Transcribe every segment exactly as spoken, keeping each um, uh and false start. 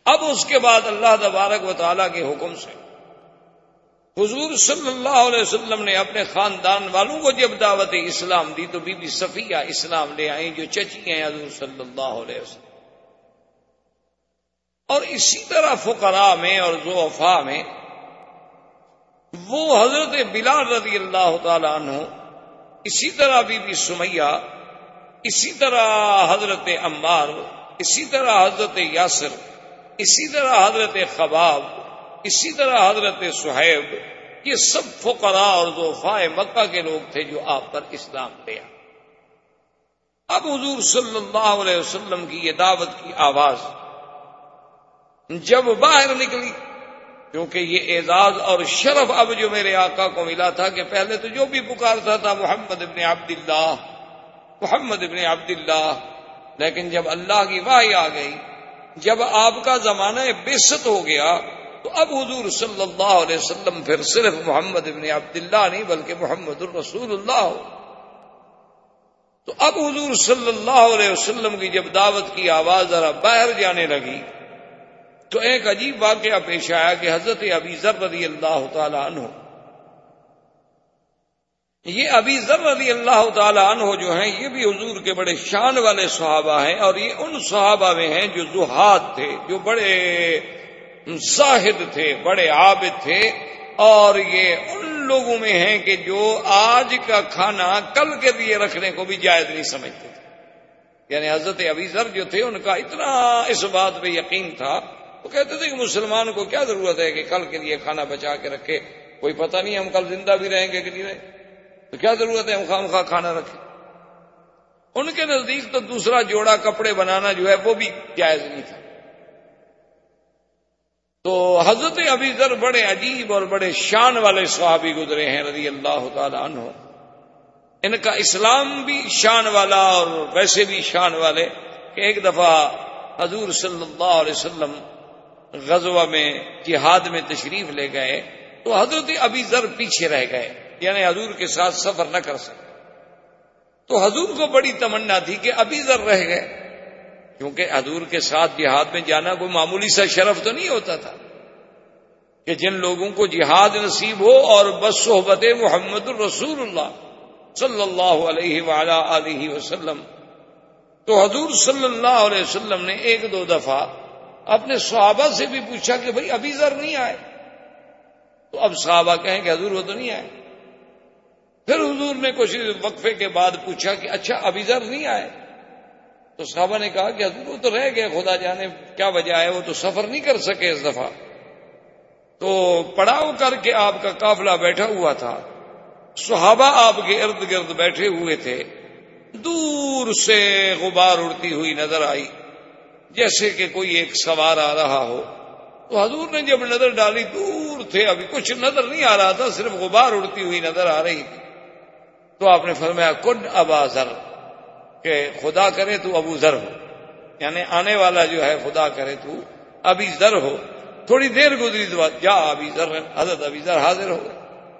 اب اس کے بعد اللہ تبارک و تعالیٰ کے حکم سے حضور صلی اللہ علیہ وسلم نے اپنے خاندان والوں کو جب دعوت اسلام دی تو بی بی صفیہ اسلام لے آئیں جو چچی ہیں حضور صلی اللہ علیہ وسلم. اور اسی طرح فقراء میں اور ضعفاء میں وہ حضرت بلال رضی اللہ تعالی عنہ، اسی طرح بی بی سمیہ، اسی طرح حضرت عمار، اسی طرح حضرت یاسر، اسی طرح حضرت خباب، اسی طرح حضرت صہیب، یہ سب فقراء اور ضعفاء مکہ کے لوگ تھے جو آپ پر اسلام لے آئے. اب حضور صلی اللہ علیہ وسلم کی یہ دعوت کی آواز جب باہر نکلی، کیونکہ یہ اعزاز اور شرف اب جو میرے آقا کو ملا تھا کہ پہلے تو جو بھی پکارتا تھا محمد ابن عبداللہ، محمد ابن عبداللہ، لیکن جب اللہ کی وحی آ گئی، جب آپ کا زمانہ بعثت ہو گیا، تو اب حضور صلی اللہ علیہ وسلم پھر صرف محمد ابن عبداللہ نہیں بلکہ محمد الرسول اللہ ہو. تو اب حضور صلی اللہ علیہ وسلم کی جب دعوت کی آواز ذرا باہر جانے لگی تو ایک عجیب واقعہ پیش آیا کہ حضرت ابی ذر رضی اللہ تعالی عنہ، یہ ابی ذر رضی اللہ تعالی عنہ جو ہیں یہ بھی حضور کے بڑے شان والے صحابہ ہیں، اور یہ ان صحابہ میں ہیں جو زہاد تھے، جو بڑے زاہد تھے، بڑے عابد تھے، اور یہ ان لوگوں میں ہیں کہ جو آج کا کھانا کل کے لیے رکھنے کو بھی جائز نہیں سمجھتے تھے. یعنی حضرت ابی ذر جو تھے ان کا اتنا اس بات پہ یقین تھا، وہ کہتے تھے کہ مسلمان کو کیا ضرورت ہے کہ کل کے لیے کھانا بچا کے رکھے، کوئی پتہ نہیں ہم کل زندہ بھی رہیں گے کہ نہیں رہیں، تو کیا ضرورت ہے ہم خواہ مخواہ کھانا رکھیں. ان کے نزدیک تو دوسرا جوڑا کپڑے بنانا جو ہے وہ بھی جائز نہیں تھا. تو حضرت ابی ذر بڑے عجیب اور بڑے شان والے صحابی گزرے ہیں رضی اللہ تعالی عنہ. ان کا اسلام بھی شان والا اور ویسے بھی شان والے کہ ایک دفعہ حضور صلی اللہ علیہ وسلم غزوہ میں جہاد میں تشریف لے گئے تو حضرت ابی ذر پیچھے رہ گئے، یعنی حضور کے ساتھ سفر نہ کر سکے. تو حضور کو بڑی تمنا تھی کہ ابی ذر رہ گئے، کیونکہ حضور کے ساتھ جہاد میں جانا کوئی معمولی سا شرف تو نہیں ہوتا تھا کہ جن لوگوں کو جہاد نصیب ہو اور بس صحبت محمد الرسول اللہ صلی اللہ علیہ وعلا آلہ وسلم. تو حضور صلی اللہ علیہ وسلم نے ایک دو دفعہ اپنے صحابہ سے بھی پوچھا کہ بھئی ابی ذر نہیں آئے، تو اب صحابہ کہیں کہ حضور وہ تو نہیں آئے. پھر حضور نے کچھ وقفے کے بعد پوچھا کہ اچھا ابی ذر نہیں آئے، تو صحابہ نے کہا کہ حضور وہ تو رہ گئے، خدا جانے کیا وجہ ہے، وہ تو سفر نہیں کر سکے اس دفعہ. تو پڑاؤ کر کے آپ کا قافلہ بیٹھا ہوا تھا، صحابہ آپ کے ارد گرد بیٹھے ہوئے تھے. دور سے غبار اڑتی ہوئی نظر آئی جیسے کہ کوئی ایک سوار آ رہا ہو. تو حضور نے جب نظر ڈالی، دور تھے، ابھی کچھ نظر نہیں آ رہا تھا، صرف غبار اڑتی ہوئی نظر آ رہی تھی. تو آپ نے فرمایا کن ابا ذر، کہ خدا کرے تو ابو ذر ہو، یعنی آنے والا جو ہے خدا کرے تو ابی ذر ہو. تھوڑی دیر گزری تو جا ابی ذر، حضرت ابی ذر حاضر ہو گئے.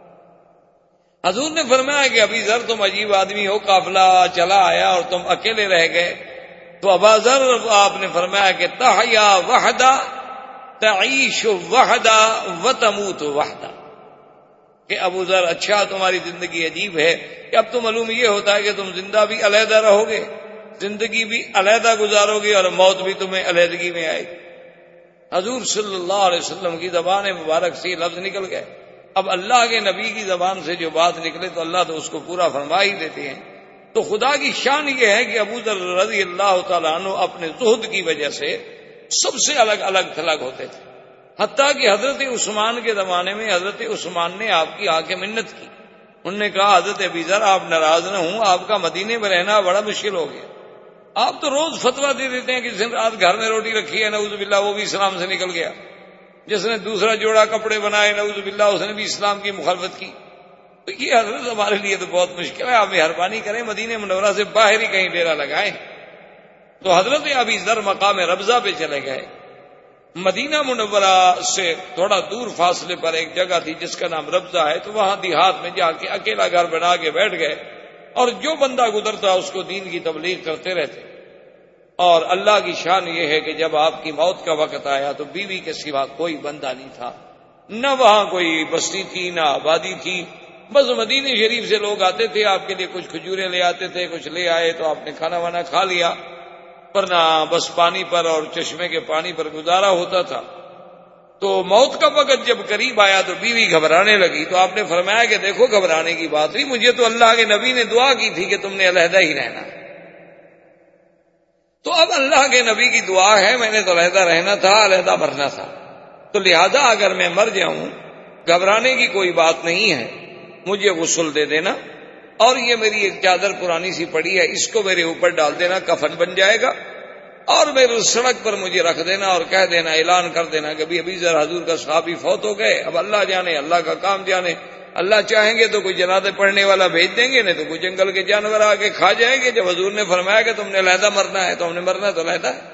حضور نے فرمایا کہ ابی ذر تم عجیب آدمی ہو، قافلہ چلا آیا اور تم اکیلے رہ گئے. تو ابا ذر آپ نے فرمایا کہ تحیا وحدہ تعیش وحدہ وتموت وحدہ، کہ ابو ذر اچھا تمہاری زندگی عجیب ہے کہ اب تو معلوم یہ ہوتا ہے کہ تم زندہ بھی علیحدہ رہو گے، زندگی بھی علیحدہ گزارو گے، اور موت بھی تمہیں علیحدگی میں آئے گی. حضور صلی اللہ علیہ وسلم کی زبان مبارک سے لفظ نکل گئے. اب اللہ کے نبی کی زبان سے جو بات نکلے تو اللہ تو اس کو پورا فرما ہی دیتے ہیں. تو خدا کی شان یہ ہے کہ ابو ذر رضی اللہ تعالیٰ عنہ اپنے زہد کی وجہ سے سب سے الگ الگ تھلگ ہوتے تھے، حتیٰ کہ حضرت عثمان کے زمانے میں حضرت عثمان نے آپ کی آ کے منت کی. انہوں نے کہا حضرت ابی ذر آپ ناراض نہ ہوں، آپ کا مدینے میں رہنا بڑا مشکل ہو گیا. آپ تو روز فتویٰ دے دیتے ہیں کہ جس نے رات گھر میں روٹی رکھی ہے نعوذ باللہ وہ بھی اسلام سے نکل گیا، جس نے دوسرا جوڑا کپڑے بنائے نعوذ باللہ اس نے بھی اسلام کی مخالفت کی. تو یہ حضرت ہمارے لیے تو بہت مشکل ہے، آپ مہربانی کریں مدینہ منورہ سے باہر ہی کہیں ڈیرا لگائیں. تو حضرت ابی ذر مقام ربضہ پہ چلے گئے. مدینہ منورہ سے تھوڑا دور فاصلے پر ایک جگہ تھی جس کا نام ربضہ ہے، تو وہاں دیہات میں جا کے اکیلا گھر بنا کے بیٹھ گئے اور جو بندہ گزرتا اس کو دین کی تبلیغ کرتے رہتے. اور اللہ کی شان یہ ہے کہ جب آپ کی موت کا وقت آیا تو بیوی کے سوا کوئی بندہ نہیں تھا، نہ وہاں کوئی بستی تھی نہ آبادی تھی، بس مدینے شریف سے لوگ آتے تھے، آپ کے لیے کچھ کھجوریں لے آتے تھے، کچھ لے آئے تو آپ نے کھانا وانا کھا لیا، ورنہ بس پانی پر اور چشمے کے پانی پر گزارا ہوتا تھا۔ تو موت کا وقت جب قریب آیا تو بیوی گھبرانے لگی، تو آپ نے فرمایا کہ دیکھو گھبرانے کی بات نہیں، مجھے تو اللہ کے نبی نے دعا کی تھی کہ تم نے علیحدہ ہی رہنا، تو اب اللہ کے نبی کی دعا ہے، میں نے تو علیحدہ رہنا تھا، علیحدہ مرنا تھا، تو لہذا اگر میں مر جاؤں گھبرانے کی کوئی بات نہیں ہے، مجھے غسل دے دینا، اور یہ میری ایک چادر پرانی سی پڑی ہے، اس کو میرے اوپر ڈال دینا، کفن بن جائے گا، اور میرے سڑک پر مجھے رکھ دینا اور کہہ دینا، اعلان کر دینا کہ ابھی ابھی ذرا حضور کا صحابی فوت ہو گئے، اب اللہ جانے، اللہ کا کام جانے، اللہ چاہیں گے تو کوئی جنازے پڑھنے والا بھیج دیں گے، نہیں تو کوئی جنگل کے جانور آ کے کھا جائیں گے۔ جب حضور نے فرمایا کہ تم نے علیحدہ مرنا ہے تو ہم نے مرنا تو علیحدہ ہے۔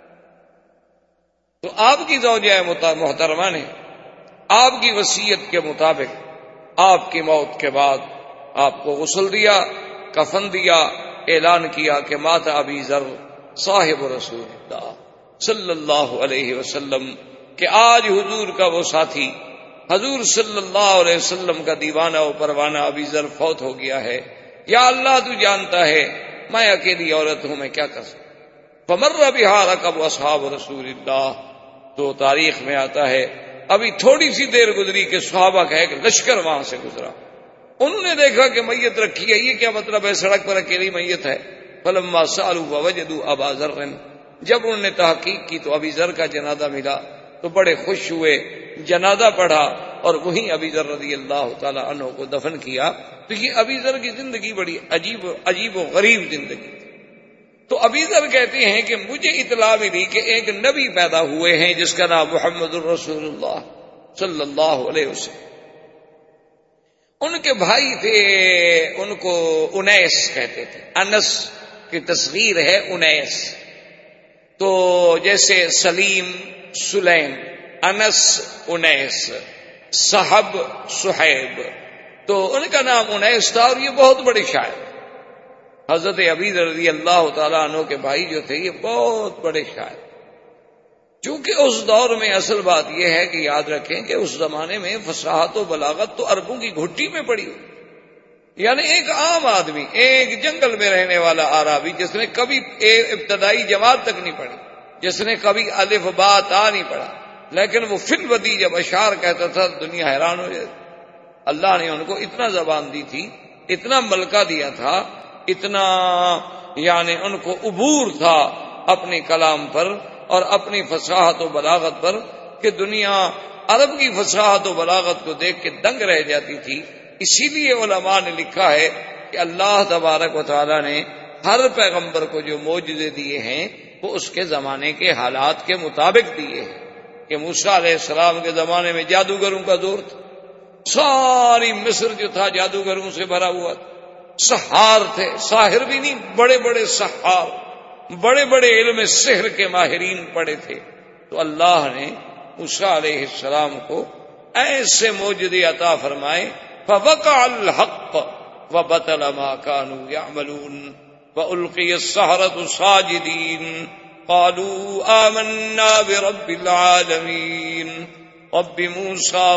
تو آپ کی زوجہ محترمہ نے آپ کی وصیت کے مطابق آپ کی موت کے بعد آپ کو غسل دیا، کفن دیا، اعلان کیا کہ مات ابی ذر صاحب رسول اللہ صلی اللہ علیہ وسلم، کہ آج حضور کا وہ ساتھی، حضور صلی اللہ علیہ وسلم کا دیوانہ و پروانہ ابی ذر فوت ہو گیا ہے، یا اللہ تو جانتا ہے میں اکیلی عورت ہوں، میں کیا کر سکتا۔ فمر بہا رکب اصحاب رسول اللہ، تو تاریخ میں آتا ہے ابھی تھوڑی سی دیر گزری کہ صحابہ کا ایک لشکر وہاں سے گزرا، انہوں نے دیکھا کہ میت رکھی ہے، یہ کیا مطلب ہے، سڑک پر اکیلی میت ہے۔ فلما سألوا ووجدوا ابا ذر، جب انہوں نے تحقیق کی تو ابی ذر کا جنازہ ملا تو بڑے خوش ہوئے، جنازہ پڑھا اور وہیں ابی ذر رضی اللہ تعالی عنہ کو دفن کیا۔ تو یہ ابی ذر کی زندگی بڑی عجیب عجیب و غریب زندگی تھی۔ تو ابی ذر کہتے ہیں کہ مجھے اطلاع ملی کہ ایک نبی پیدا ہوئے ہیں جس کا نام محمد الرسول اللہ صلی اللہ علیہ وسلم، ان کے بھائی تھے، ان کو انیس کہتے تھے، انس کی تصغیر ہے انیس، تو جیسے سلیم سلیم، انس انیس، صحب صہیب، تو ان کا نام انیس تھا، اور یہ بہت بڑے شاعر، حضرت ابی ذر رضی اللہ تعالیٰ عنہ کے بھائی جو تھے یہ بہت بڑے شاعر۔ چونکہ اس دور میں اصل بات یہ ہے کہ یاد رکھیں کہ اس زمانے میں فصاحت و بلاغت تو عربوں کی گھٹی میں پڑی ہوئی، یعنی ایک عام آدمی، ایک جنگل میں رہنے والا عربی جس نے کبھی ابتدائی جماعت تک نہیں پڑھی، جس نے کبھی الف با تا نہیں پڑھا، لیکن وہ فی الودی جب اشعار کہتا تھا دنیا حیران ہو جاتی۔ اللہ نے ان کو اتنا زبان دی تھی، اتنا ملکہ دیا تھا، اتنا یعنی ان کو عبور تھا اپنے کلام پر اور اپنی فصاحت و بلاغت پر، کہ دنیا عرب کی فصاحت و بلاغت کو دیکھ کے دنگ رہ جاتی تھی۔ اسی لیے علماء نے لکھا ہے کہ اللہ تبارک و تعالی نے ہر پیغمبر کو جو معجزے دیے ہیں وہ اس کے زمانے کے حالات کے مطابق دیے ہیں۔ کہ موسیٰ علیہ السلام کے زمانے میں جادوگروں کا دور تھا، ساری مصر جو تھا جادوگروں سے بھرا ہوا تھا، سحار تھے، ساحر بھی نہیں، بڑے بڑے سحار، بڑے بڑے علم سحر کے ماہرین پڑے تھے۔ تو اللہ نے موسیٰ علیہ السلام کو ایسے معجزے عطا فرمائے، فوقع الحق وبطل ما كانوا يعملون وألقي السحرة ساجدين قالوا آمنا برب العالمین رب موسیٰ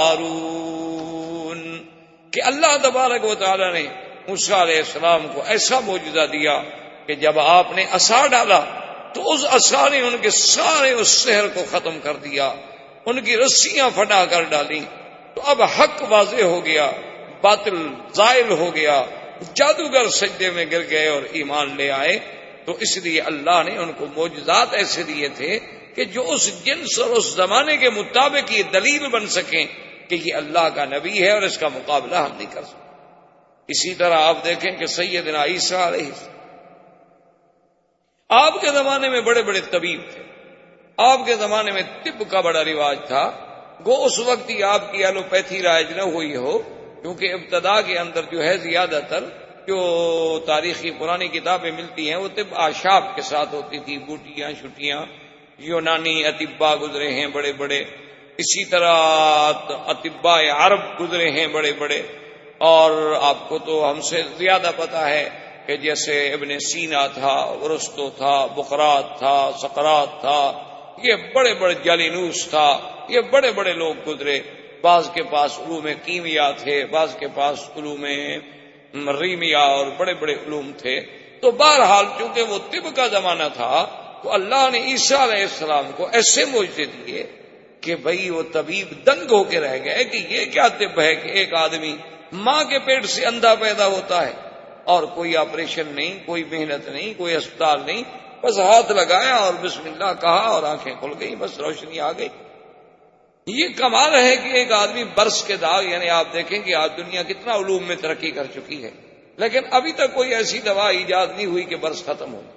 وہارون، کہ اللہ تبارک و تعالی نے موسیٰ علیہ السلام کو ایسا معجزہ دیا کہ جب آپ نے عصا ڈالا تو اس عصا نے ان کے سارے اس سحر کو ختم کر دیا، ان کی رسیاں پھٹا کر ڈالی، تو اب حق واضح ہو گیا، باطل زائل ہو گیا، جادوگر سجدے میں گر گئے اور ایمان لے آئے۔ تو اس لیے اللہ نے ان کو معجزات ایسے دیے تھے کہ جو اس جنس اور اس زمانے کے مطابق یہ دلیل بن سکیں کہ یہ اللہ کا نبی ہے اور اس کا مقابلہ ہم نہیں کر سکتے۔ اسی طرح آپ دیکھیں کہ سیدنا عیسیٰ علیہ السلام، آپ کے زمانے میں بڑے بڑے طبیب تھے، آپ کے زمانے میں طب کا بڑا رواج تھا، گو اس وقت ہی آپ کی ایلوپیتھی رائج نہ ہوئی ہو، کیونکہ ابتدا کے اندر جو ہے زیادہ تر جو تاریخی پرانی کتابیں ملتی ہیں وہ طب آشاب کے ساتھ ہوتی تھی، بوٹیاں چھٹیاں، یونانی اطباء گزرے ہیں بڑے بڑے، اسی طرح اطباء عرب گزرے ہیں بڑے بڑے، اور آپ کو تو ہم سے زیادہ پتا ہے کہ جیسے ابن سینا تھا، ارسطو تھا، بقراط تھا، سقراط تھا، یہ بڑے بڑے جالینوس تھا، یہ بڑے بڑے لوگ گزرے. بعض کے پاس علوم کیمیا تھے، بعض کے پاس علوم ریمیا اور بڑے بڑے علوم تھے. تو بہرحال چونکہ وہ طب کا زمانہ تھا تو اللہ نے عیسیٰ علیہ السلام کو ایسے معجزے دیے کہ بھئی وہ طبیب دنگ ہو کے رہ گئے کہ یہ کیا طب ہے کہ ایک آدمی ماں کے پیٹ سے اندھا پیدا ہوتا ہے اور کوئی آپریشن نہیں، کوئی محنت نہیں، کوئی اسپتال نہیں، بس ہاتھ لگایا اور بسم اللہ کہا اور آنکھیں کھل گئی، بس روشنی آ گئی. یہ کمال ہے کہ ایک آدمی برس کے داغ، یعنی آپ دیکھیں کہ آج دنیا کتنا علوم میں ترقی کر چکی ہے لیکن ابھی تک کوئی ایسی دوا ایجاد نہیں ہوئی کہ برس ختم ہو.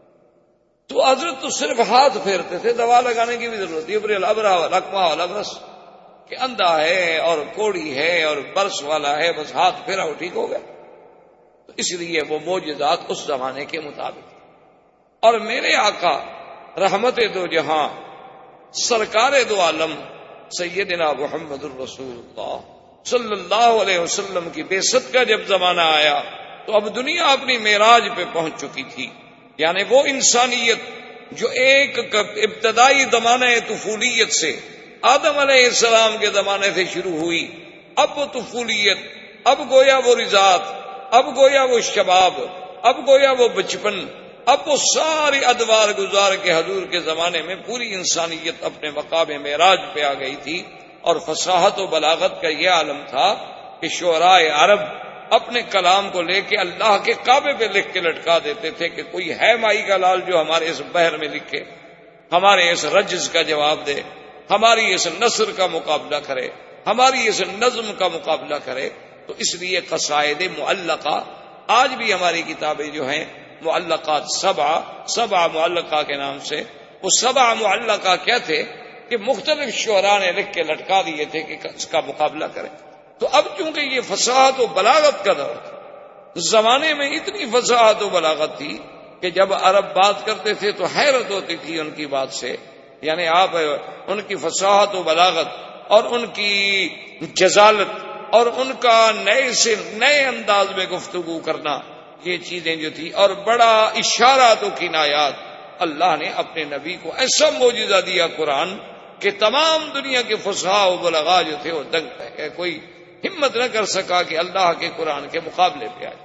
تو حضرت تو صرف ہاتھ پھیرتے تھے، دوا لگانے کی بھی ضرورت ہے. ابر الابرا لقما الابرس کہ اندھا ہے اور کوڑی ہے اور برس والا ہے، بس ہاتھ پھیرا وہ ٹھیک ہو گیا. تو اس لیے وہ معجزات اس زمانے کے مطابق. اور میرے آقا رحمت دو جہاں سرکار دو عالم سیدنا محمد الرسول اللہ صلی اللہ علیہ وسلم کی بعثت کا جب زمانہ آیا تو اب دنیا اپنی معراج پہ پہنچ چکی تھی. یعنی وہ انسانیت جو ایک ابتدائی زمانہ طفولیت سے آدم علیہ السلام کے زمانے سے شروع ہوئی، اب وہ طفولیت، اب گویا وہ رضاعت، اب گویا وہ شباب، اب گویا وہ بچپن، اب وہ ساری ادوار گزار کے حضور کے زمانے میں پوری انسانیت اپنے مقام معراج پہ آ گئی تھی. اور فصاحت و بلاغت کا یہ عالم تھا کہ شعراء عرب اپنے کلام کو لے کے اللہ کے کعبے پہ لکھ کے لٹکا دیتے تھے کہ کوئی ہے مائی کا لال جو ہمارے اس بحر میں لکھے، ہمارے اس رجز کا جواب دے، ہماری اس نثر کا مقابلہ کرے، ہماری اس نظم کا مقابلہ کرے. تو اس لیے قصائد معلقہ آج بھی ہماری کتابیں جو ہیں معلقات سبع سبع معلقہ کے نام سے، وہ سبع معلقہ کیا تھے کہ مختلف شعراء نے لکھ کے لٹکا دیے تھے کہ اس کا مقابلہ کریں. تو اب چونکہ یہ فصاحت و بلاغت کا دور تھا، زمانے میں اتنی فصاحت و بلاغت تھی کہ جب عرب بات کرتے تھے تو حیرت ہوتی تھی ان کی بات سے. یعنی آپ ان کی فصاحت و بلاغت اور ان کی جزالت اور ان کا نئے سے نئے انداز میں گفتگو کرنا، یہ چیزیں جو تھی، اور بڑا اشارات و کنایات، اللہ نے اپنے نبی کو ایسا معجزہ دیا قرآن کہ تمام دنیا کے فصحاء و بلغاء جو تھے وہ دنگ رہ گئے. کوئی ہمت نہ کر سکا کہ اللہ کے قرآن کے مقابلے پہ آئے.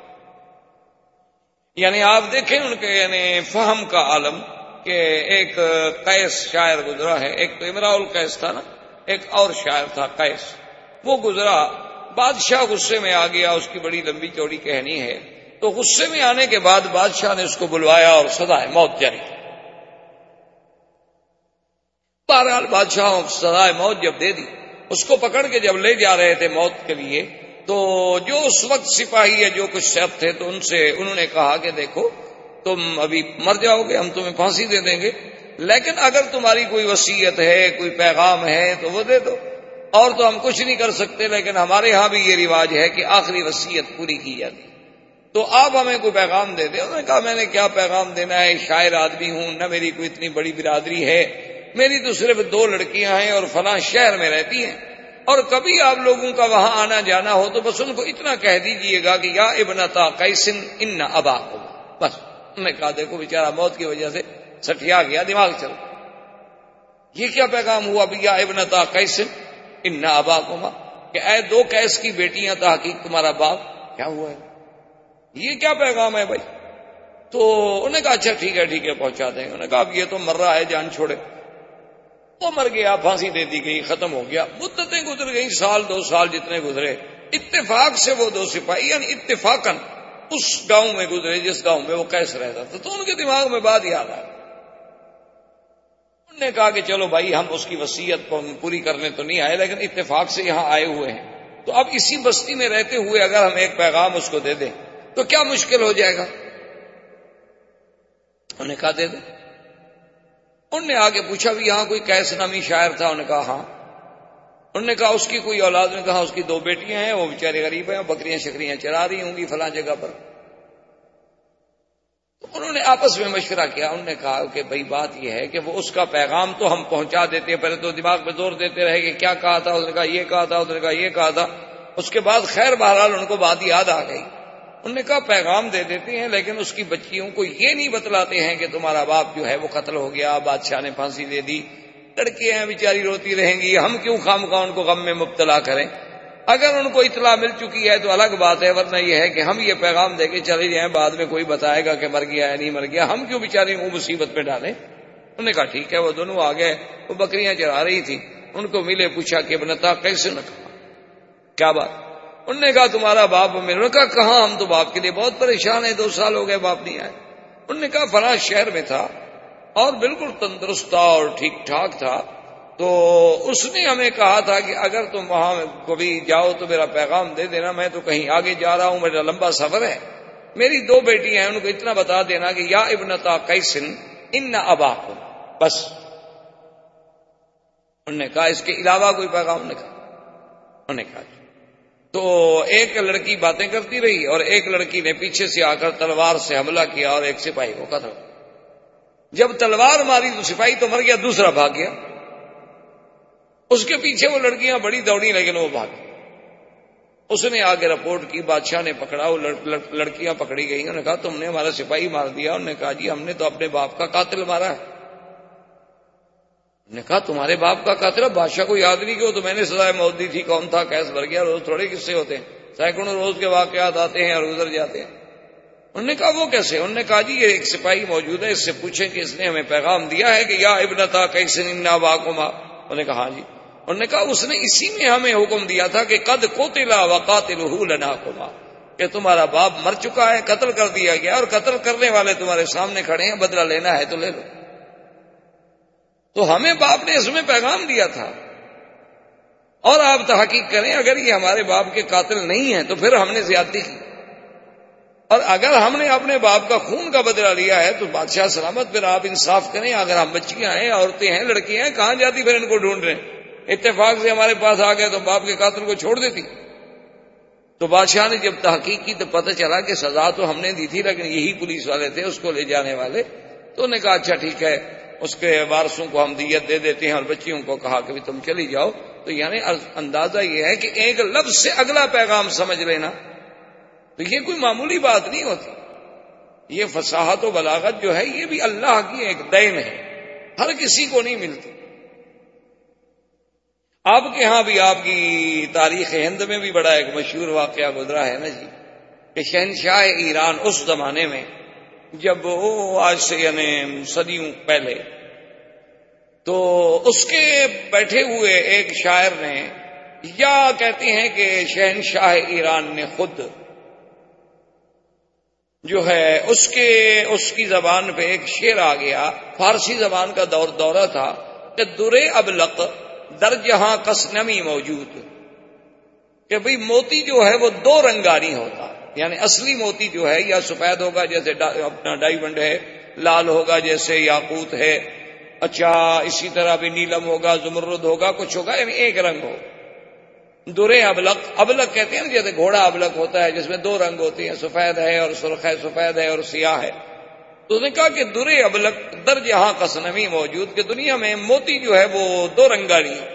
یعنی آپ دیکھیں ان کے یعنی فہم کا عالم کہ ایک قیس شاعر گزرا ہے، ایک تو امراء القیس تھا نا، ایک اور شاعر تھا قیس، وہ گزرا. بادشاہ غصے میں آ گیا، اس کی بڑی لمبی چوڑی کہانی ہے. تو غصے میں آنے کے بعد بادشاہ نے اس کو بلوایا اور سزائے موت جاری کی. بہرحال بادشاہ سزائے موت جب دے دی، اس کو پکڑ کے جب لے جا رہے تھے موت کے لیے، تو جو اس وقت سپاہی یا جو کچھ شخص تھے تو ان سے انہوں نے کہا کہ دیکھو تم ابھی مر جاؤ گے، ہم تمہیں پھانسی دے دیں گے، لیکن اگر تمہاری کوئی وصیت ہے، کوئی پیغام ہے تو وہ دے دو. اور تو ہم کچھ نہیں کر سکتے، لیکن ہمارے ہاں بھی یہ رواج ہے کہ آخری وصیت پوری کی جاتی. تو آپ ہمیں کوئی پیغام دے دیں. انہوں نے کہا میں نے کیا پیغام دینا ہے، شاعر آدمی ہوں، نہ میری کوئی اتنی بڑی برادری ہے، میری تو صرف دو لڑکیاں ہیں اور فلاں شہر میں رہتی ہیں، اور کبھی آپ لوگوں کا وہاں آنا جانا ہو تو بس ان کو اتنا کہہ دیجئے گا کہ یا ابنتا قیس ان اباکم. بس انہوں نے کہا دیکھو بیچارہ موت کی وجہ سے سٹیا گیا، دماغ چل. یہ کیا پیغام ہوا بھی یا ابنتا قیس ان اباکما، کہ اے دو قیس کی بیٹیاں تحقیق تمہارا باپ. کیا ہوا ہے، یہ کیا پیغام ہے بھائی؟ تو انہوں نے کہا اچھا ٹھیک ہے ٹھیک ہے پہنچا دیں. انہوں نے کہا اب یہ تو مر رہا ہے، جان چھوڑے. وہ مر گیا، پھانسی دے دی گئی، ختم ہو گیا. مدتیں گزر گئی، سال دو سال جتنے گزرے، اتفاق سے وہ دو سپاہی یعنی اتفاقاً اس گاؤں میں گزرے جس گاؤں میں وہ قیس رہتا تھا. تو ان کے دماغ میں بات یاد آئی. انہوں نے کہا کہ چلو بھائی ہم اس کی وصیت پوری کرنے تو نہیں آئے، لیکن اتفاق سے یہاں آئے ہوئے ہیں، تو اب اسی بستی میں رہتے ہوئے اگر ہم ایک پیغام اس کو دے دیں تو کیا مشکل ہو جائے گا؟ انہوں نے کہا دے دیں. انہوں نے آگے پوچھا بھی یہاں کوئی قیس نامی شاعر تھا؟ انہوں نے کہا ہاں. انہوں نے کہا اس کی کوئی اولاد؟ نے کہا اس کی دو بیٹیاں ہیں، وہ بیچارے غریب ہیں، بکریاں شکریاں چرا رہی ہوں گی فلاں جگہ پر. تو انہوں نے آپس میں مشورہ کیا. انہوں نے کہا کہ بھئی بات یہ ہے کہ وہ اس کا پیغام تو ہم پہنچا دیتے ہیں، پہلے تو دماغ پہ زور دیتے رہے کہ کیا کہا تھا. اس نے کہا یہ کہا تھا، اس نے کہا یہ کہا تھا. اس کے بعد خیر بہرحال ان کو بات یاد آ گئی. انہوں نے کہا پیغام دے دیتے ہیں لیکن اس کی بچیوں کو یہ نہیں بتلاتے ہیں کہ تمہارا باپ جو ہے وہ قتل ہو گیا، بادشاہ نے پھانسی دے دی، لڑکیاں ہیں بیچاری روتی رہیں گی، ہم کیوں خواہ ان کو غم میں مبتلا کریں؟ اگر ان کو اطلاع مل چکی ہے تو الگ بات ہے، ورنہ یہ ہے کہ ہم یہ پیغام دے کے چلے جائیں، بعد میں کوئی بتائے گا کہ مر گیا ہے نہیں مر گیا، ہم کیوں بیچاری وہ مصیبت میں ڈالیں؟ انہوں نے کہا ٹھیک ہے۔ وہ دونوں آ گئے، وہ بکریاں چرا رہی تھی، ان کو ملے، پوچھا کہ ابنتا کیسے نہ کہا کیا بات؟ انہوں نے کہا تمہارا باپ میرے نے کہا کہاں، ہم تو باپ کے لیے بہت پریشان ہیں، دو سال ہو گئے باپ نہیں آئے۔ انہوں نے کہا فلاں شہر میں تھا اور بالکل تندرست تھا اور ٹھیک ٹھاک تھا، تو اس نے ہمیں کہا تھا کہ اگر تم وہاں کبھی جاؤ تو میرا پیغام دے دینا، میں تو کہیں آگے جا رہا ہوں، میرا لمبا سفر ہے، میری دو بیٹی ہیں، ان کو اتنا بتا دینا کہ یا ابنتا قیس ان اباکم، بس۔ انہوں نے کہا اس کے علاوہ کوئی پیغام نہیں کہا؟ انہوں نے کہا تو ایک لڑکی باتیں کرتی رہی اور ایک لڑکی نے پیچھے سے آ کر تلوار سے حملہ کیا اور ایک سپاہی کو قتل۔ جب تلوار ماری تو سپاہی تو مر گیا، دوسرا بھاگ گیا، اس کے پیچھے وہ لڑکیاں بڑی دوڑی لیکن وہ بھاگ گئی۔ اس نے آگے رپورٹ کی، بادشاہ نے پکڑا، وہ لڑکیاں پکڑی گئی، انہوں نے کہا تم نے ہمارا سپاہی مار دیا۔ انہوں نے کہا جی ہم نے تو اپنے باپ کا قاتل مارا ہے۔ نے کہا تمہارے باپ کا قاتل؟ بادشاہ کو یاد نہیں کہ وہ تو میں نے سزائے موت دی تھی، کون تھا، کیس بھر گیا، روز تھوڑے قصے ہوتے ہیں، سینکڑوں روز کے واقعات آتے ہیں اور گزر جاتے ہیں۔ انہوں نے کہا وہ کیسے؟ انہوں نے کہا جی یہ ایک سپاہی موجود ہے، اس سے پوچھیں کہ اس نے ہمیں پیغام دیا ہے کہ یا ابنتا قیس ان اباکما۔ انہوں نے کہا ہاں جی۔ انہوں نے کہا اس نے اسی میں ہمیں حکم دیا تھا کہ قد قتل وقاتلہ لناکما، کہ تمہارا باپ مر چکا ہے، قتل کر دیا گیا اور قتل کرنے والے تمہارے سامنے کھڑے ہیں، بدلہ لینا ہے تو لے لو۔ تو ہمیں باپ نے اس میں پیغام دیا تھا، اور آپ تحقیق کریں اگر یہ ہمارے باپ کے قاتل نہیں ہیں تو پھر ہم نے زیادتی کی، اور اگر ہم نے اپنے باپ کا خون کا بدلہ لیا ہے تو بادشاہ سلامت، پھر آپ انصاف کریں۔ اگر ہم بچیاں ہیں، عورتیں ہیں، لڑکیاں ہیں، کہاں جاتی پھر ان کو ڈھونڈ رہے ہیں؟ اتفاق سے ہمارے پاس آ گئے تو باپ کے قاتل کو چھوڑ دیتی۔ تو بادشاہ نے جب تحقیق کی تو پتہ چلا کہ سزا تو ہم نے دی تھی لیکن یہی پولیس والے تھے اس کو لے جانے والے۔ تو انہوں نے کہا اچھا ٹھیک ہے، اس کے وارثوں کو ہم دیت دے دیتے ہیں، اور بچیوں کو کہا کہ تم چلی جاؤ۔ تو یعنی اندازہ یہ ہے کہ ایک لفظ سے اگلا پیغام سمجھ لینا، تو یہ کوئی معمولی بات نہیں ہوتی۔ یہ فصاحت و بلاغت جو ہے یہ بھی اللہ کی ایک دین ہے، ہر کسی کو نہیں ملتی۔ آپ کے ہاں بھی آپ کی تاریخ ہند میں بھی بڑا ایک مشہور واقعہ گزرا ہے نا جی، کہ شہنشاہ ایران اس زمانے میں جب وہ آج سے یعنی صدیوں پہلے، تو اس کے بیٹھے ہوئے ایک شاعر نے، یا کہتے ہیں کہ شہنشاہ ایران نے خود جو ہے اس کے اس کی زبان پہ ایک شعر آ گیا، فارسی زبان کا دور دورہ تھا کہ درے ابلق در جہاں کس نمی موجود، کہ بھئی موتی جو ہے وہ دو رنگاری ہوتا، یعنی اصلی موتی جو ہے یا سفید ہوگا جیسے اپنا ڈائیمنڈ ہے، لال ہوگا جیسے یاقوت ہے، اچھا اسی طرح بھی نیلم ہوگا، زمرد ہوگا، کچھ ہوگا، یعنی ایک رنگ ہو۔ درے ابلق، ابلق کہتے ہیں نا جیسے گھوڑا ابلق ہوتا ہے جس میں دو رنگ ہوتے ہیں، سفید ہے اور سرخ ہے، سفید ہے اور سیاہ ہے۔ تو اس نے کہا کہ درے ابلق در جہاں قسنمی موجود، کہ دنیا میں موتی جو ہے وہ دو رنگاری ہے۔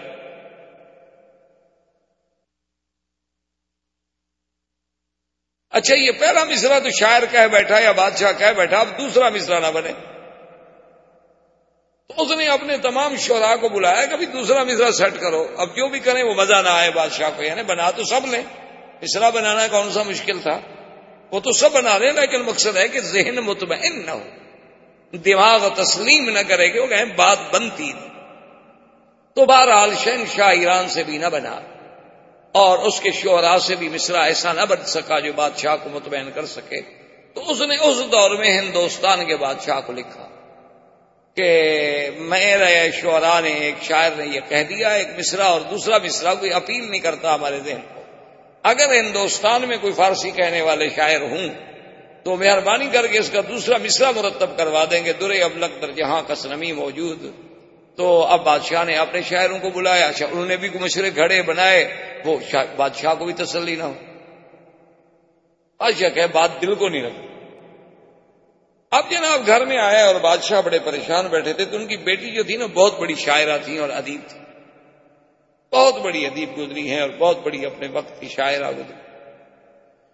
اچھا یہ پہلا مصرع تو شاعر کہہ بیٹھا یا بادشاہ کہہ بیٹھا، اب دوسرا مصرع نہ بنے۔ تو اس نے اپنے تمام شعراء کو بلایا کہ بھی دوسرا مصرع سیٹ کرو، اب جو بھی کریں وہ مزہ نہ آئے بادشاہ کو، یعنی بنا تو سب لیں، مصرع بنانا کون سا مشکل تھا، وہ تو سب بنا لیں، لیکن مقصد ہے کہ ذہن مطمئن نہ ہو، دماغ تسلیم نہ کرے کہ وہ کہیں بات بنتی نہیں۔ تو بہرحال شہنشاہ ایران سے بھی نہ بنا اور اس کے شعراء سے بھی مصرع ایسا نہ بن سکا جو بادشاہ کو مطمئن کر سکے۔ تو اس نے اس دور میں ہندوستان کے بادشاہ کو لکھا کہ میرے شعراء نے، ایک شاعر نے یہ کہہ دیا، ایک مصرع اور دوسرا مصرع کوئی اپیل نہیں کرتا ہمارے ذہن کو، اگر ہندوستان میں کوئی فارسی کہنے والے شاعر ہوں تو مہربانی کر کے اس کا دوسرا مصرع مرتب کروا دیں گے، درے ابلق در جہاں کسنمی موجود۔ تو اب بادشاہ نے اپنے شاعروں کو بلایا، اچھا انہوں نے بھی کوئی مشرے گھڑے بنائے، وہ بادشاہ کو بھی تسلی نہ ہو، بادشاہ کہ بات دل کو نہیں لگی۔ اب جناب گھر میں آئے اور بادشاہ بڑے پریشان بیٹھے تھے، تو ان کی بیٹی جو تھی نا بہت بڑی شاعرہ تھی اور ادیب تھی، بہت بڑی ادیب گزری ہیں اور بہت بڑی اپنے وقت کی شاعرہ گزری۔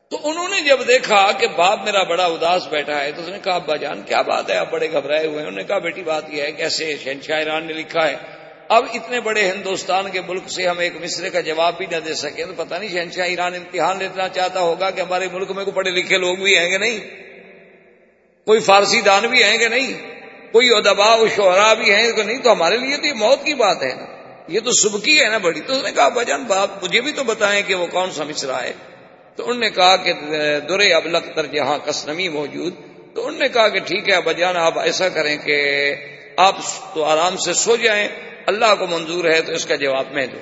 تو انہوں نے جب دیکھا کہ باپ میرا بڑا اداس بیٹھا ہے تو اس نے کہا ابا جان کیا بات ہے، آپ بڑے گھبرائے ہوئے ہیں؟ انہوں نے کہا بیٹی بات یہ ہے کہ ایسے شہنشاہ ایران نے لکھا ہے، اب اتنے بڑے ہندوستان کے ملک سے ہم ایک مصرے کا جواب بھی نہ دے سکے تو پتہ نہیں شہنشاہ ایران امتحان لینا چاہتا ہوگا کہ ہمارے ملک میں کوئی پڑھے لکھے لوگ بھی ہیں کہ نہیں، کوئی فارسی دان بھی ہیں کہ نہیں، کوئی ادباء و شعراء بھی ہیں کہ نہیں، تو ہمارے لیے تو یہ موت کی بات ہے نا، یہ تو سبکی ہے نا بڑی۔ تو اس نے کہا ابا جان باپ مجھے بھی تو بتائیں کہ وہ کون سا مصرع ہے۔ تو انہوں نے کہا کہ درے ابلق تر جہاں کسنمی موجود۔ تو انہوں نے کہا کہ ٹھیک ہے ابا جان آپ ایسا کریں کہ آپ تو آرام سے سو جائیں، اللہ کو منظور ہے تو اس کا جواب میں دوں۔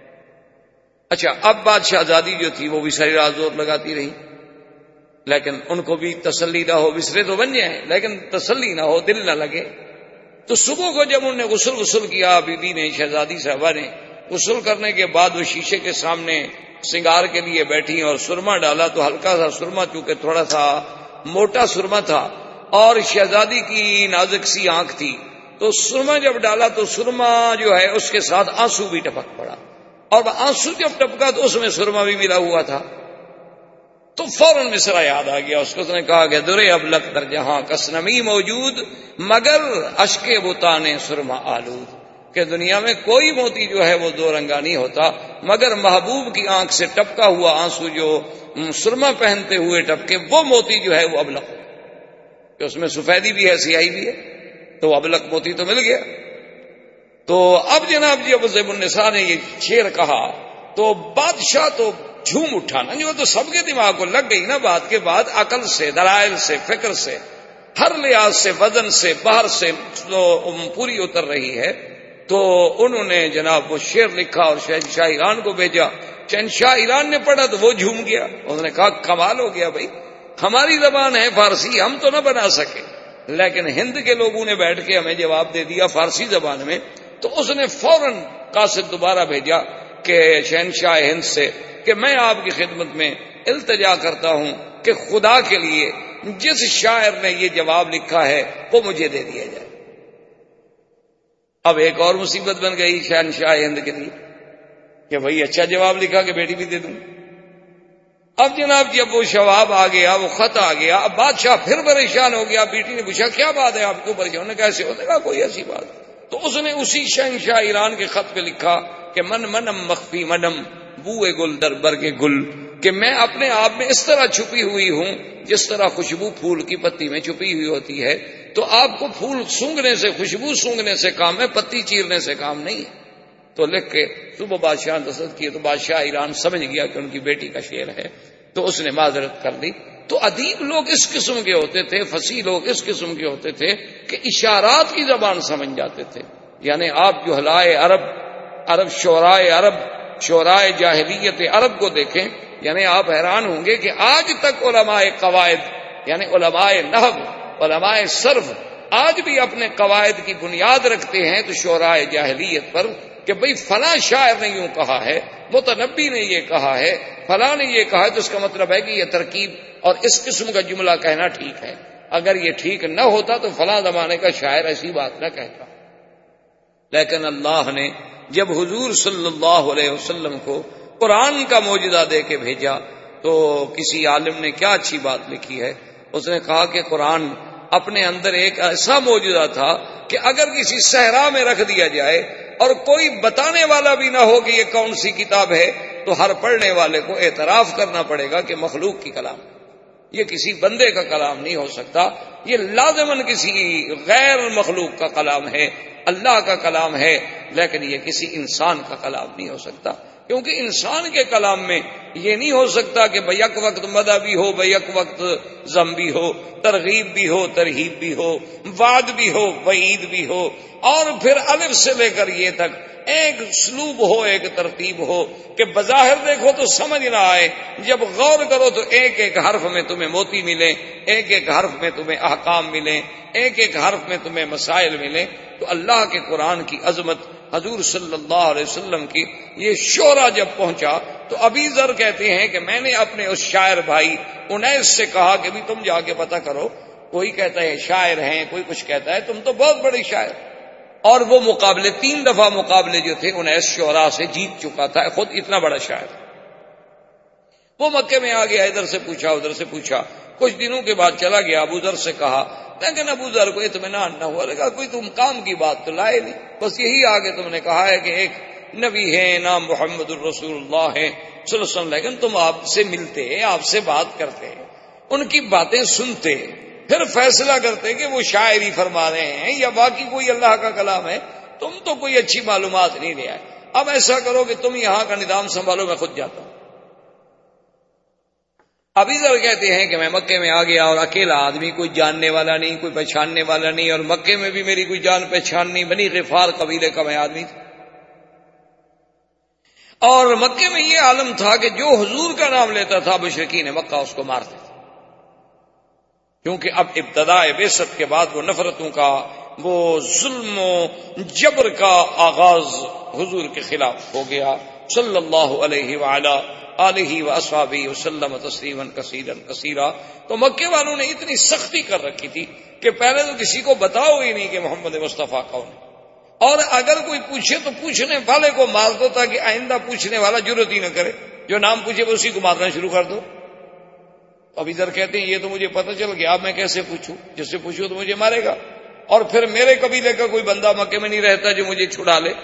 اچھا اب بات شہزادی جو تھی وہ بھی ساری رات زور لگاتی رہی، لیکن ان کو بھی تسلی نہ ہو، بسرے تو بن جائیں لیکن تسلی نہ ہو، دل نہ لگے۔ تو صبح کو جب انہوں نے غسل غسل کیا، بی بی نے شہزادی صاحبہ نے غسل کرنے کے بعد وہ شیشے کے سامنے سنگار کے لیے بیٹھی اور سرما ڈالا، تو ہلکا سا سرما چونکہ تھوڑا سا موٹا سرما تھا اور شہزادی کی نازک سی آنکھ تھی، تو سرما جب ڈالا تو سرما جو ہے اس کے ساتھ آنسو بھی ٹپک پڑا، اور آنسو جب ٹپکا تو اس میں سرما بھی ملا ہوا تھا۔ تو فوراً مصرع یاد آ گیا اس کو، اس نے کہا کہ درے ابلق در جہاں کسنمی موجود مگر اشک بتان سرما آلود، کہ دنیا میں کوئی موتی جو ہے وہ دو رنگا نہیں ہوتا مگر محبوب کی آنکھ سے ٹپکا ہوا آنسو جو سرما پہنتے ہوئے ٹپکے وہ موتی جو ہے وہ ابلق، کہ اس میں سفیدی بھی ہے سیاہی بھی ہے، تو ابلق موتی تو مل گیا۔ تو اب جناب جی ابو زیب النساء نے یہ شعر کہا تو بادشاہ تو جھوم اٹھا نا، جو تو سب کے دماغ کو لگ گئی نا بات کے بعد، عقل سے، دلائل سے، فکر سے، ہر لحاظ سے، وزن سے، باہر سے پوری اتر رہی ہے۔ تو انہوں نے جناب وہ شعر لکھا اور شہنشاہ ایران کو بھیجا، شہنشاہ ایران نے پڑھا تو وہ جھوم گیا، انہوں نے کہا کمال ہو گیا بھائی، ہماری زبان ہے فارسی، ہم تو نہ بنا سکے لیکن ہند کے لوگوں نے بیٹھ کے ہمیں جواب دے دیا فارسی زبان میں۔ تو اس نے فوراً قاصد دوبارہ بھیجا کہ شہنشاہ ہند سے کہ میں آپ کی خدمت میں التجا کرتا ہوں کہ خدا کے لیے جس شاعر نے یہ جواب لکھا ہے وہ مجھے دے دیا جائے۔ اب ایک اور مصیبت بن گئی شہنشاہ ہند کے لیے کہ بھائی اچھا جواب لکھا کہ بیٹی بھی دے دوں۔ اب جناب جب وہ جواب آ گیا، وہ خط آ گیا، اب بادشاہ پھر پریشان ہو گیا۔ بیٹی نے پوچھا کیا بات ہے آپ کو پریشان؟ کیسے ہونے کا کوئی ایسی بات؟ تو اس نے اسی شہنشاہ ایران کے خط پہ لکھا کہ من منم مخفی منم بوئے گل در برگ گل، کہ میں اپنے آپ میں اس طرح چھپی ہوئی ہوں جس طرح خوشبو پھول کی پتی میں چھپی ہوئی ہوتی ہے۔ تو آپ کو پھول سونگنے سے، خوشبو سونگنے سے کام ہے، پتی چیرنے سے کام نہیں ہے۔ تو لکھ کے صبح بادشاہ دستخط کیے تو بادشاہ ایران سمجھ گیا کہ ان کی بیٹی کا شعر ہے، تو اس نے معذرت کر دی۔ تو ادیب لوگ اس قسم کے ہوتے تھے، فصیح لوگ اس قسم کے ہوتے تھے کہ اشارات کی زبان سمجھ جاتے تھے۔ یعنی آپ جو جہلائے عرب، عرب شعرائے عرب، شعرائے جاہلیت عرب کو دیکھیں، یعنی آپ حیران ہوں گے کہ آج تک علماء قواعد یعنی علماء نحو، علماء صرف آج بھی اپنے قواعد کی بنیاد رکھتے ہیں تو شعرائے جاہلیت پر، کہ بھئی فلاں شاعر نے یوں کہا ہے، متنبی نے یہ کہا ہے، فلاں نے یہ کہا ہے، تو اس کا مطلب ہے کہ یہ ترکیب اور اس قسم کا جملہ کہنا ٹھیک ہے، اگر یہ ٹھیک نہ ہوتا تو فلاں زمانے کا شاعر ایسی بات نہ کہتا۔ لیکن اللہ نے جب حضور صلی اللہ علیہ وسلم کو قرآن کا معجزہ دے کے بھیجا تو کسی عالم نے کیا اچھی بات لکھی ہے، اس نے کہا کہ قرآن اپنے اندر ایک ایسا معجزہ تھا کہ اگر کسی صحرا میں رکھ دیا جائے اور کوئی بتانے والا بھی نہ ہو کہ یہ کون سی کتاب ہے تو ہر پڑھنے والے کو اعتراف کرنا پڑے گا کہ مخلوق کی کلام، یہ کسی بندے کا کلام نہیں ہو سکتا، یہ لازماً کسی غیر مخلوق کا کلام ہے، اللہ کا کلام ہے، لیکن یہ کسی انسان کا کلام نہیں ہو سکتا، کیونکہ انسان کے کلام میں یہ نہیں ہو سکتا کہ بیک وقت مدح بھی ہو، بیک وقت ذم بھی ہو، ترغیب بھی ہو، ترہیب بھی ہو، وعد بھی ہو، وعید بھی ہو، اور پھر الف سے لے کر یہ تک ایک اسلوب ہو، ایک ترتیب ہو کہ بظاہر دیکھو تو سمجھ نہ آئے، جب غور کرو تو ایک ایک حرف میں تمہیں موتی ملے، ایک ایک حرف میں تمہیں احکام ملیں، ایک ایک حرف میں تمہیں مسائل ملیں۔ تو اللہ کے قرآن کی عظمت، حضور صلی اللہ علیہ وسلم کی یہ شعرا جب پہنچا تو ابی ذر کہتے ہیں کہ میں نے اپنے اس شاعر بھائی انیس سے کہا کہ بھی تم جا کے پتہ کرو، کوئی کہتا ہے شاعر ہیں، کوئی کچھ کہتا ہے، تم تو بہت بڑے شاعر۔ اور وہ مقابلے تین دفعہ مقابلے جو تھے انیس شعراء سے جیت چکا تھا، خود اتنا بڑا شاعر۔ وہ مکے میں آ گیا، ادھر سے پوچھا ادھر سے پوچھا، کچھ دنوں کے بعد چلا گیا، ابو ذر سے کہا، لیکن ابو ذر کو اطمینان نہ ہوا، لگا کوئی تم کام کی بات تو لائے نہیں، بس یہی آگے تم نے کہا ہے کہ ایک نبی ہے نام محمد الرسول اللہ ہے صلی اللہ علیہ وسلم، لیکن تم آپ سے ملتے، آپ سے بات کرتے، ان کی باتیں سنتے، پھر فیصلہ کرتے کہ وہ شاعری فرما رہے ہیں یا باقی کوئی اللہ کا کلام ہے، تم تو کوئی اچھی معلومات نہیں لے آئے، اب ایسا کرو کہ تم یہاں کا نظام سنبھالو، میں خود جاتا ہوں۔ ابھی ذر کہتے ہیں کہ میں مکے میں آ گیا اور اکیلا آدمی، کوئی جاننے والا نہیں، کوئی پہچاننے والا نہیں، اور مکے میں بھی میری کوئی جان پہچان نہیں، بنی غفار قبیلے کا میں آدمی تھا، اور مکے میں یہ عالم تھا کہ جو حضور کا نام لیتا تھا مشرکین مکہ اس کو مارتے تھے، کیونکہ اب ابتداء بعثت کے بعد وہ نفرتوں کا، وہ ظلم و جبر کا آغاز حضور کے خلاف ہو گیا صلی اللہ علیہ وعلا آلہ واصحابہ وسلم تسلیما کثیرا کثیرا۔ تو مکے والوں نے اتنی سختی کر رکھی تھی کہ پہلے تو کسی کو بتاؤ ہی نہیں کہ محمد مصطفیٰ کون ہے، اور اگر کوئی پوچھے تو پوچھنے والے کو مار دو تاکہ آئندہ پوچھنے والا جرت ہی نہ کرے، جو نام پوچھے وہ اسی کو مارنا شروع کر دو۔ ابھی ذر کہتے ہیں یہ تو مجھے پتہ چل گیا، اب میں کیسے پوچھوں، جس سے پوچھوں تو مجھے مارے گا، اور پھر میرے قبیلے کا کوئی بندہ مکے میں نہیں رہتا جو مجھے چھڑا لے۔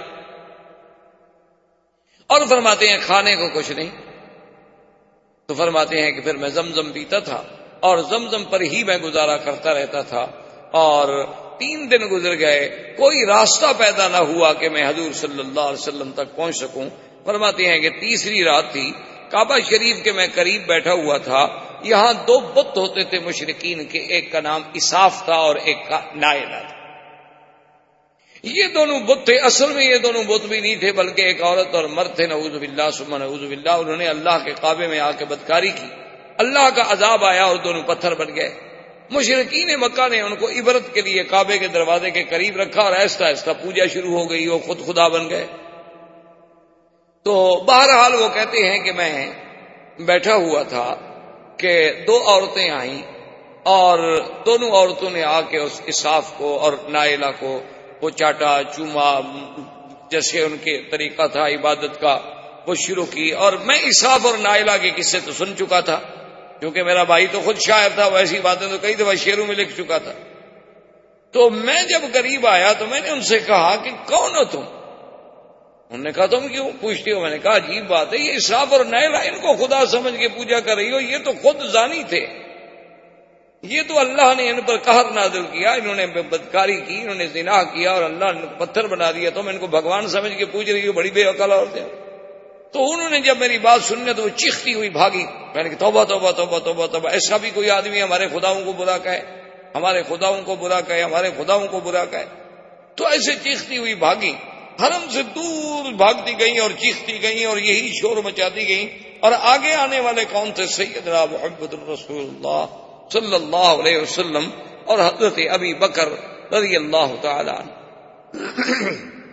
اور فرماتے ہیں کھانے کو کچھ نہیں، تو فرماتے ہیں کہ پھر میں زمزم پیتا تھا اور زمزم پر ہی میں گزارا کرتا رہتا تھا، اور تین دن گزر گئے، کوئی راستہ پیدا نہ ہوا کہ میں حضور صلی اللہ علیہ وسلم تک پہنچ سکوں۔ فرماتے ہیں کہ تیسری رات تھی، کعبہ شریف کے میں قریب بیٹھا ہوا تھا، یہاں دو بت ہوتے تھے مشرکین کے، ایک کا نام اساف تھا اور ایک کا نائلہ تھا۔ یہ دونوں بت تھے، اصل میں یہ دونوں بت بھی نہیں تھے بلکہ ایک عورت اور مرد تھے، نعوذ باللہ ثم نعوذ باللہ، انہوں نے اللہ کے کعبے میں آ کے بدکاری کی، اللہ کا عذاب آیا اور دونوں پتھر بن گئے۔ مشرکین مکہ نے ان کو عبرت کے لیے کعبے کے دروازے کے قریب رکھا اور آہستہ آہستہ پوجا شروع ہو گئی، وہ خود خدا بن گئے۔ تو بہرحال وہ کہتے ہیں کہ میں بیٹھا ہوا تھا کہ دو عورتیں آئیں، اور دونوں عورتوں نے آ کے اس اساف کو اور نائلہ کو وہ چاٹا چوما، جیسے ان کے طریقہ تھا عبادت کا، وہ شروع کی۔ اور میں اساف اور نائلہ کے قصے تو سن چکا تھا، کیونکہ میرا بھائی تو خود شاعر تھا، ویسی باتیں تو کئی دفعہ شعروں میں لکھ چکا تھا۔ تو میں جب قریب آیا تو میں نے ان سے کہا کہ کون ہو تم؟ انہوں نے کہا تم کیوں پوچھتے ہو؟ میں نے کہا عجیب بات ہے، یہ اساف اور نائلہ ان کو خدا سمجھ کے پوجا کر رہی ہو، یہ تو خود زانی تھے، یہ تو اللہ نے ان پر قہر نازل کیا، انہوں نے بدکاری کی، انہوں نے زنا کیا اور اللہ نے پتھر بنا دیا، تم ان کو بھگوان سمجھ کے پوج رہی ہو، بڑی بے عقل عورتیں۔ تو انہوں نے جب میری بات سننے تو وہ چیختی ہوئی بھاگی۔ میں نے کہا توبہ توبہ توبہ توبہ توبہ، ایسا بھی کوئی آدمی ہمارے خداؤں کو برا کہے، ہمارے خداؤں کو برا کہے، ہمارے خداؤں کو برا کہے؟ تو ایسے چیختی ہوئی بھاگی، حرم سے دور بھاگتی گئیں اور چیختی گئیں اور یہی شور مچاتی گئیں۔ اور آگے آنے والے کون تھے؟ سیدنا محمد الرسول اللہ صلی اللہ علیہ وسلم اور حضرت ابی بکر رضی اللہ تعالی عنہ۔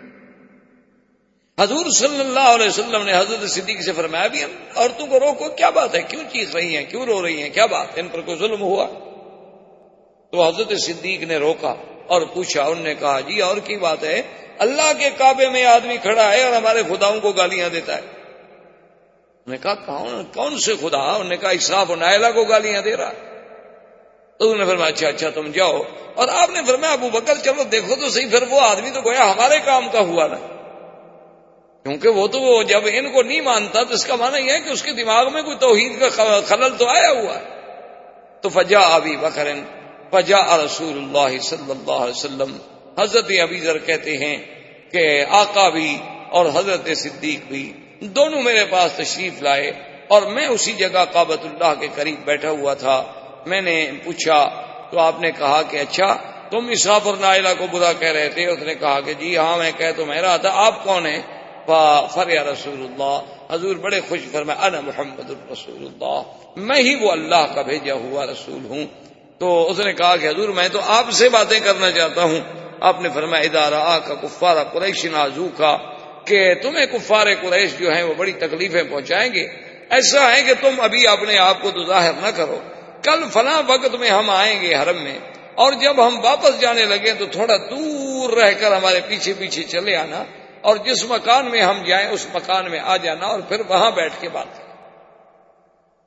حضور صلی اللہ علیہ وسلم نے حضرت صدیق سے فرمایا بھی عورتوں کو روکو، کیا بات ہے، کیوں چیخ رہی ہیں، کیوں رو رہی ہیں، کیا بات ہے، ان پر کوئی ظلم ہوا؟ تو حضرت صدیق نے روکا اور پوچھا، انہوں نے کہا جی اور کی بات ہے، اللہ کے کعبے میں آدمی کھڑا ہے اور ہمارے خداؤں کو گالیاں دیتا ہے۔ انہوں نے کہا کون کون سے خدا؟ انہوں نے کہا اساف و نائلہ کو گالیاں دے رہا۔ تو انہوں نے فرمایا اچھا اچھا تم جاؤ، اور آپ نے فرمایا ابو بکر چلو دیکھو تو صحیح، پھر وہ آدمی تو گویا ہمارے کام کا ہوا نا، کیونکہ وہ تو وہ جب ان کو نہیں مانتا تو اس کا معنی یہ ہے کہ اس کے دماغ میں کوئی توحید کا خلل تو آیا ہوا ہے۔ تو فجاء ابی بکر فجاء رسول اللہ صلی اللہ علیہ وسلم، حضرت ابی ذر کہتے ہیں کہ آقا بھی اور حضرت صدیق بھی دونوں میرے پاس تشریف لائے، اور میں اسی جگہ کعبۃ اللہ کے قریب بیٹھا ہوا تھا۔ میں نے پوچھا تو آپ نے کہا کہ اچھا تم اساف اور نائلہ کو برا کہہ رہے تھے؟ اس نے کہا کہ جی ہاں میں کہہ تو میں رہا تھا، آپ کون ہیں؟ فریا رسول اللہ، حضور بڑے خوش فرمایا انا محمد الرسول اللہ، میں ہی وہ اللہ کا بھیجا ہوا رسول ہوں۔ تو اس نے کہا کہ حضور میں تو آپ سے باتیں کرنا چاہتا ہوں۔ آپ نے فرمایا اذا رآک کفار قریش نازوکا، کہ تمہیں کفار قریش جو ہیں وہ بڑی تکلیفیں پہنچائیں گے، ایسا ہے کہ تم ابھی اپنے آپ کو تو ظاہر نہ کرو، کل فلاں وقت میں ہم آئیں گے حرم میں، اور جب ہم واپس جانے لگے تو تھوڑا دور رہ کر ہمارے پیچھے پیچھے چلے آنا، اور جس مکان میں ہم جائیں اس مکان میں آ جانا، اور پھر وہاں بیٹھ کے بات کریں۔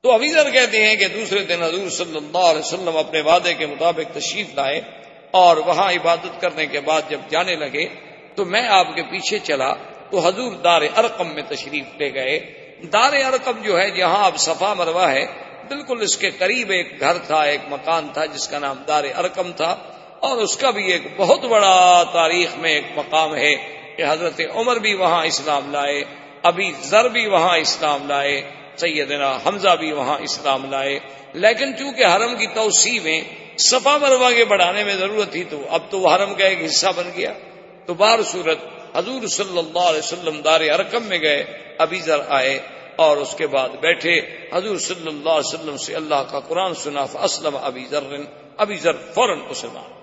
تو ابی ذر کہتے ہیں کہ دوسرے دن حضور صلی اللہ علیہ وسلم اپنے وعدے کے مطابق تشریف لائے اور وہاں عبادت کرنے کے بعد جب جانے لگے تو میں آپ کے پیچھے چلا تو حضور دار ارقم میں تشریف لے گئے. دار ارقم جو ہے جہاں اب صفا مروہ ہے بالکل اس کے قریب ایک گھر تھا، ایک مکان تھا جس کا نام دار ارقم تھا، اور اس کا بھی ایک بہت بڑا تاریخ میں ایک مقام ہے کہ حضرت عمر بھی وہاں اسلام لائے، ابی ذر بھی وہاں اسلام لائے، سیدنا حمزہ بھی وہاں اسلام لائے. لیکن چونکہ حرم کی توسیع میں صفا مروہ کے بڑھانے میں ضرورت تھی تو اب تو وہ حرم کا ایک حصہ بن گیا. تو بہر صورت حضور صلی اللہ علیہ وسلم دار ارقم میں گئے، ابی ذر آئے اور اس کے بعد بیٹھے، حضور صلی اللہ علیہ وسلم سے اللہ کا قرآن سنا، فاسلم ابی ذر، ابی ذر فوراً مسلمان.